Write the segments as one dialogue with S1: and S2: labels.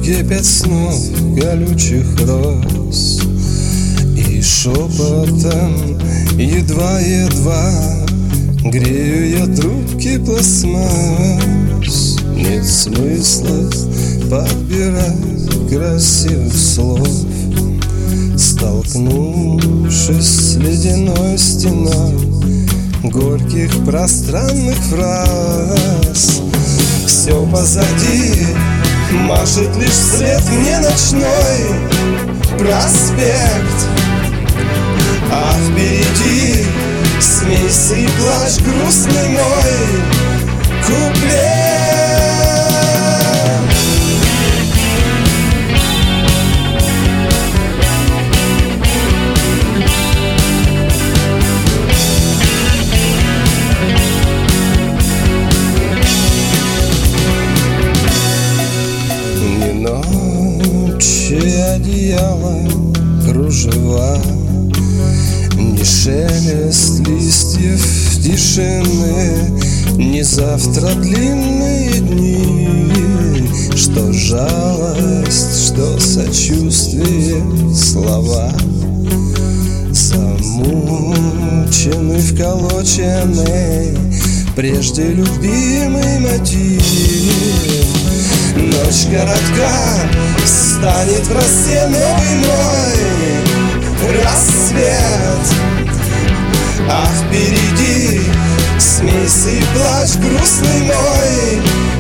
S1: кипят снов колючих роз, и шепотом едва-едва грею я трубки пластмасс. Нет смысла подбирать красивых слов, столкнувшись с ледяной стеной горьких пространных фраз. Все позади, машет лишь вслед мне ночной проспект, а впереди смейся и плачь, грустный мой куплет. Ни ночи одеяло, кружева, ни шелест листьев тишины, ни завтра длинные дни. Что жалость, что сочувствие, слова замученный, вколоченный прежде любимый мотив. Ночь коротка, станет в росе новый мой рассвет, а впереди смейся и плачь, грустный мой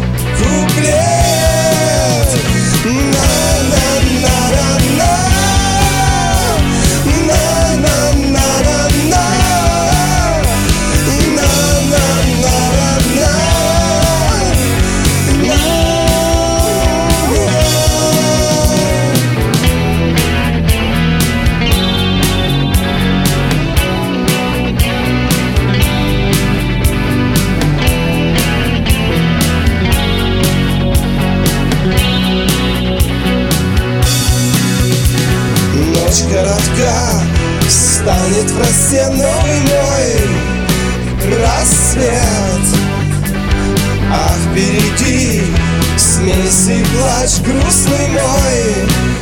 S1: куплет. На-на-на-на-на, на-на-на-на-на, на-на-на-на-на. Ночь коротка, станет в росе новый мой рассвет, а впереди смейся и плачь, грустный мой